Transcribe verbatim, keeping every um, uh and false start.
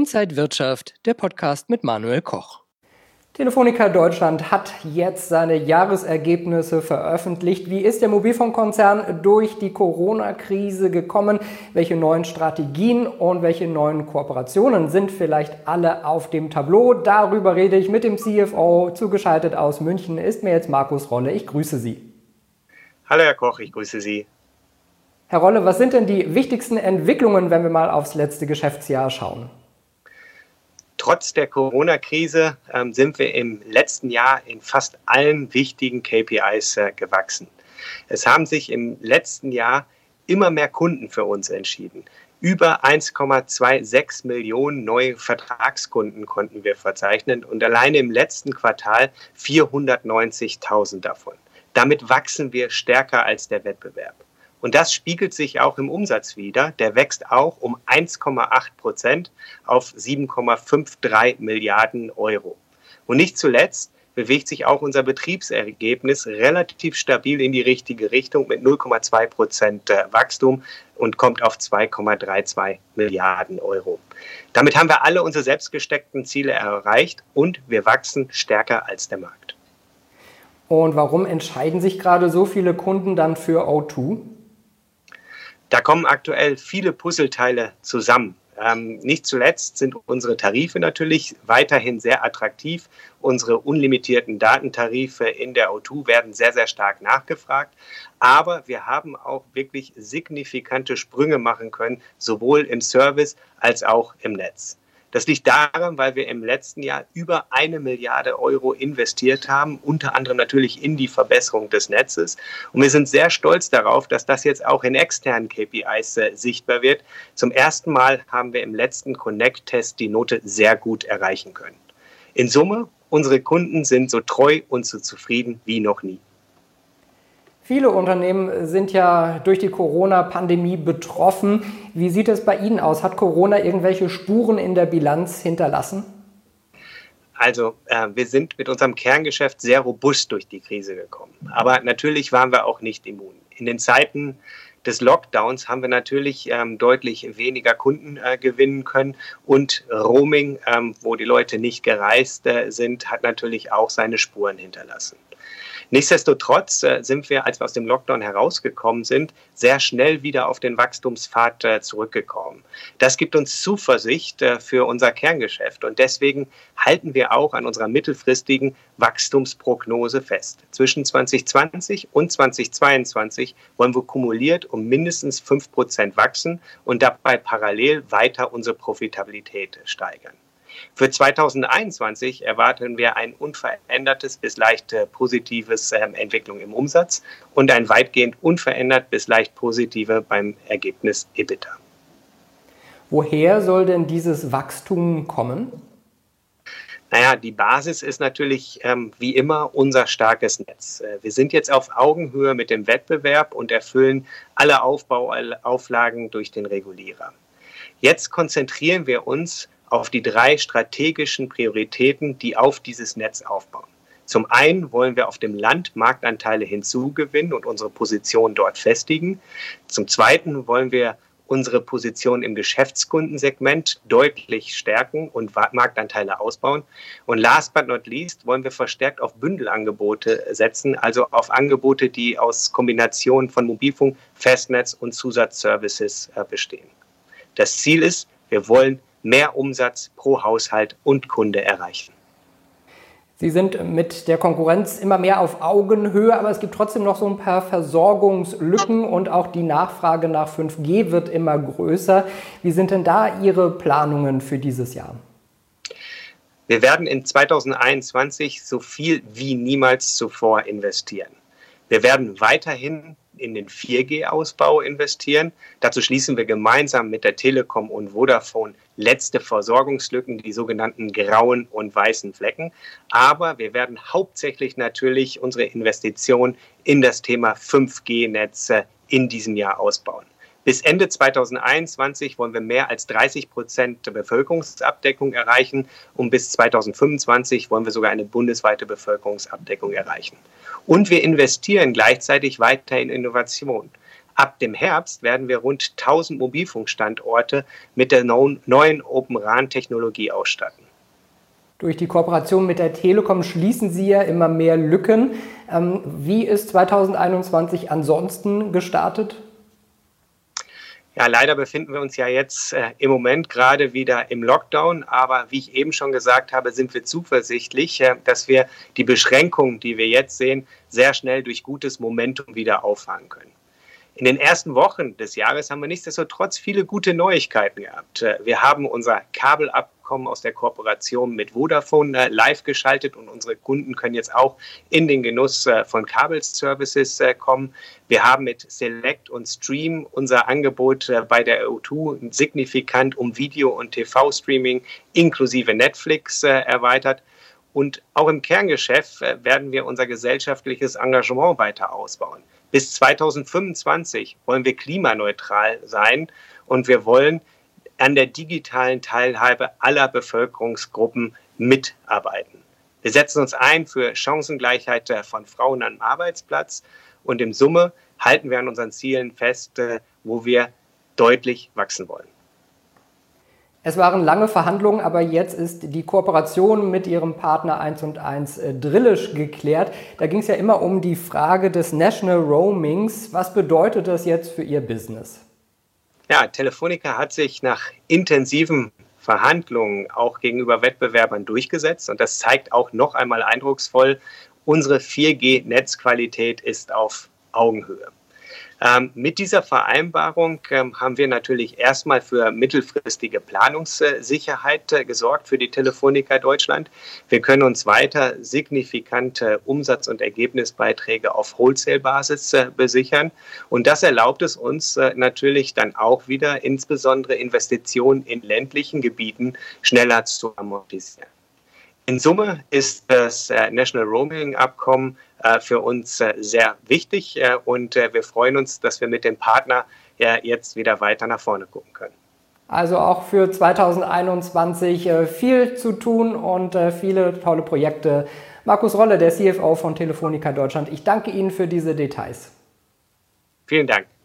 Inside Wirtschaft, der Podcast mit Manuel Koch. Telefonica Deutschland hat jetzt seine Jahresergebnisse veröffentlicht. Wie ist der Mobilfunkkonzern durch die Corona-Krise gekommen? Welche neuen Strategien und welche neuen Kooperationen sind vielleicht alle auf dem Tableau? Darüber rede ich mit dem C F O. Zugeschaltet aus München ist mir jetzt Markus Rolle. Ich grüße Sie. Hallo Herr Koch, ich grüße Sie. Herr Rolle, was sind denn die wichtigsten Entwicklungen, wenn wir mal aufs letzte Geschäftsjahr schauen? Trotz der Corona-Krise ähm, sind wir im letzten Jahr in fast allen wichtigen K P Is äh, gewachsen. Es haben sich im letzten Jahr immer mehr Kunden für uns entschieden. Über eins Komma sechsundzwanzig Millionen neue Vertragskunden konnten wir verzeichnen und alleine im letzten Quartal vierhundertneunzigtausend davon. Damit wachsen wir stärker als der Wettbewerb. Und das spiegelt sich auch im Umsatz wider. Der wächst auch um eins Komma acht Prozent auf sieben Komma dreiundfünfzig Milliarden Euro. Und nicht zuletzt bewegt sich auch unser Betriebsergebnis relativ stabil in die richtige Richtung mit null Komma zwei Prozent Wachstum und kommt auf zwei Komma zweiunddreißig Milliarden Euro. Damit haben wir alle unsere selbst gesteckten Ziele erreicht und wir wachsen stärker als der Markt. Und warum entscheiden sich gerade so viele Kunden dann für O zwei? Da kommen aktuell viele Puzzleteile zusammen. Ähm, nicht zuletzt sind unsere Tarife natürlich weiterhin sehr attraktiv. Unsere unlimitierten Datentarife in der O zwei werden sehr, sehr stark nachgefragt. Aber wir haben auch wirklich signifikante Sprünge machen können, sowohl im Service als auch im Netz. Das liegt daran, weil wir im letzten Jahr über eine Milliarde Euro investiert haben, unter anderem natürlich in die Verbesserung des Netzes. Und wir sind sehr stolz darauf, dass das jetzt auch in externen K P Is äh, sichtbar wird. Zum ersten Mal haben wir im letzten Connect-Test die Note sehr gut erreichen können. In Summe, unsere Kunden sind so treu und so zufrieden wie noch nie. Viele Unternehmen sind ja durch die Corona-Pandemie betroffen. Wie sieht es bei Ihnen aus? Hat Corona irgendwelche Spuren in der Bilanz hinterlassen? Also äh, wir sind mit unserem Kerngeschäft sehr robust durch die Krise gekommen. Aber natürlich waren wir auch nicht immun. In den Zeiten des Lockdowns haben wir natürlich ähm, deutlich weniger Kunden äh, gewinnen können. Und Roaming, ähm, wo die Leute nicht gereist äh, sind, hat natürlich auch seine Spuren hinterlassen. Nichtsdestotrotz äh, sind wir, als wir aus dem Lockdown herausgekommen sind, sehr schnell wieder auf den Wachstumspfad äh, zurückgekommen. Das gibt uns Zuversicht äh, für unser Kerngeschäft und deswegen halten wir auch an unserer mittelfristigen Wachstumsprognose fest. Zwischen zwanzig zwanzig und zwanzig zweiundzwanzig wollen wir kumuliert um mindestens fünf Prozent wachsen und dabei parallel weiter unsere Profitabilität steigern. Für zweitausendeinundzwanzig erwarten wir ein unverändertes bis leicht äh, positives äh, Entwicklung im Umsatz und ein weitgehend unverändert bis leicht positive beim Ergebnis EBITDA. Woher soll denn dieses Wachstum kommen? Naja, die Basis ist natürlich ähm, wie immer unser starkes Netz. Äh, wir sind jetzt auf Augenhöhe mit dem Wettbewerb und erfüllen alle Aufbauauflagen durch den Regulierer. Jetzt konzentrieren wir uns auf die drei strategischen Prioritäten, die auf dieses Netz aufbauen. Zum einen wollen wir auf dem Land Marktanteile hinzugewinnen und unsere Position dort festigen. Zum zweiten wollen wir unsere Position im Geschäftskundensegment deutlich stärken und Marktanteile ausbauen. Und last but not least wollen wir verstärkt auf Bündelangebote setzen, also auf Angebote, die aus Kombination von Mobilfunk, Festnetz und Zusatzservices bestehen. Das Ziel ist, wir wollen mehr Umsatz pro Haushalt und Kunde erreichen. Sie sind mit der Konkurrenz immer mehr auf Augenhöhe, aber es gibt trotzdem noch so ein paar Versorgungslücken und auch die Nachfrage nach fünf G wird immer größer. Wie sind denn da Ihre Planungen für dieses Jahr? Wir werden in zweitausendeinundzwanzig so viel wie niemals zuvor investieren. Wir werden weiterhin in den vier G-Ausbau investieren. Dazu schließen wir gemeinsam mit der Telekom und Vodafone letzte Versorgungslücken, die sogenannten grauen und weißen Flecken. Aber wir werden hauptsächlich natürlich unsere Investition in das Thema fünf G-Netze in diesem Jahr ausbauen. Bis Ende zweitausendeinundzwanzig wollen wir mehr als dreißig Prozent der Bevölkerungsabdeckung erreichen und bis zweitausendfünfundzwanzig wollen wir sogar eine bundesweite Bevölkerungsabdeckung erreichen. Und wir investieren gleichzeitig weiter in Innovation. Ab dem Herbst werden wir rund tausend Mobilfunkstandorte mit der neuen Open R A N-Technologie ausstatten. Durch die Kooperation mit der Telekom schließen Sie ja immer mehr Lücken. Ähm, wie ist zweitausendeinundzwanzig ansonsten gestartet? Ja, leider befinden wir uns ja jetzt äh, im Moment gerade wieder im Lockdown. Aber wie ich eben schon gesagt habe, sind wir zuversichtlich, äh, dass wir die Beschränkungen, die wir jetzt sehen, sehr schnell durch gutes Momentum wieder auffangen können. In den ersten Wochen des Jahres haben wir nichtsdestotrotz viele gute Neuigkeiten gehabt. Wir haben unser Kabelabkommen aus der Kooperation mit Vodafone live geschaltet und unsere Kunden können jetzt auch in den Genuss von Kabelservices kommen. Wir haben mit Select und Stream unser Angebot bei der O zwei signifikant um Video- und T V-Streaming inklusive Netflix erweitert. Und auch im Kerngeschäft werden wir unser gesellschaftliches Engagement weiter ausbauen. Bis zweitausendfünfundzwanzig wollen wir klimaneutral sein und wir wollen an der digitalen Teilhabe aller Bevölkerungsgruppen mitarbeiten. Wir setzen uns ein für Chancengleichheit von Frauen am Arbeitsplatz und in Summe halten wir an unseren Zielen fest, wo wir deutlich wachsen wollen. Es waren lange Verhandlungen, aber jetzt ist die Kooperation mit Ihrem Partner eins und eins Drillisch geklärt. Da ging es ja immer um die Frage des National Roamings. Was bedeutet das jetzt für Ihr Business? Ja, Telefonica hat sich nach intensiven Verhandlungen auch gegenüber Wettbewerbern durchgesetzt. Und das zeigt auch noch einmal eindrucksvoll, unsere vier G Netzqualität ist auf Augenhöhe. Ähm, mit dieser Vereinbarung ähm, haben wir natürlich erstmal für mittelfristige Planungssicherheit äh, gesorgt für die Telefonica Deutschland. Wir können uns weiter signifikante Umsatz- und Ergebnisbeiträge auf Wholesale-Basis äh, besichern. Und das erlaubt es uns äh, natürlich dann auch wieder, insbesondere Investitionen in ländlichen Gebieten schneller zu amortisieren. In Summe ist das äh, National Roaming Abkommen äh, für uns äh, sehr wichtig äh, und äh, wir freuen uns, dass wir mit dem Partner äh, jetzt wieder weiter nach vorne gucken können. Also auch für zweitausendeinundzwanzig äh, viel zu tun und äh, viele tolle Projekte. Markus Rolle, der C F O von Telefonica Deutschland, ich danke Ihnen für diese Details. Vielen Dank.